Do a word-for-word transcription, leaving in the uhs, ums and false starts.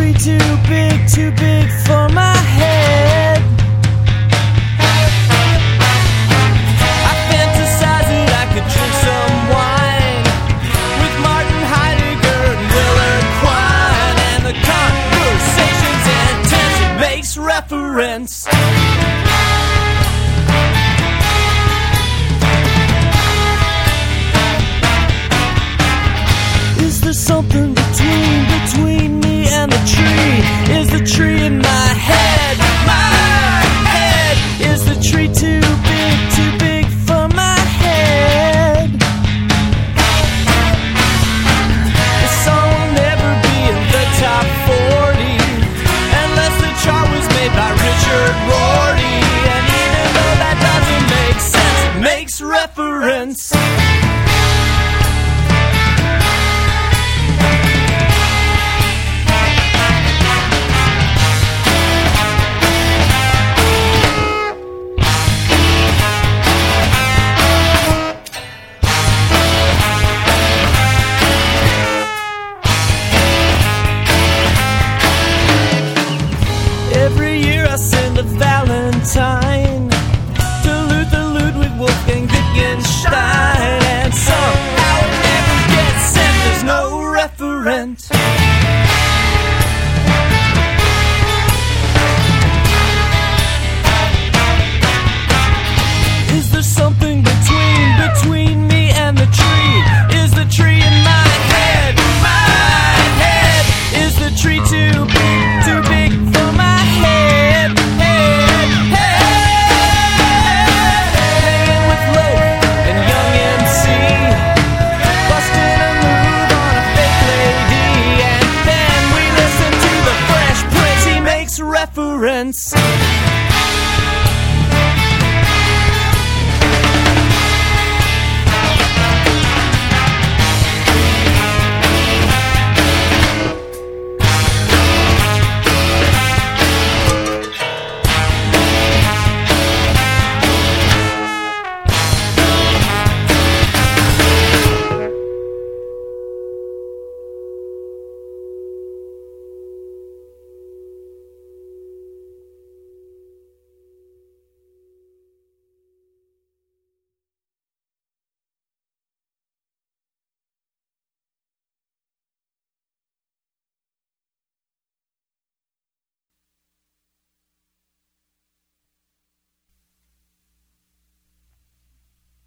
tree too big, too big for my head. I fantasize that I could drink some wine with Martin Heidegger and Willard Quine, and the conversation's intense, it makes reference. Is there something between, between me and the tree? Is the tree in my head, my head? Is the tree too big, too big for my head? The song will never be in the top forty unless the chart was made by Richard Rorty. And even though that doesn't make sense, it makes reference. Every year I send a Valentine to Luther Ludwig Wolfgang Wittgenstein, and somehow it never gets sent, there's no reference. Is there something between, between me and the tree? Is the tree in my head, my head? Is the tree too big, too big for my head, head, head? Hanging with Loke and Young M C, busting a move on a fake lady, and then we listen to the Fresh Prince, he makes reference.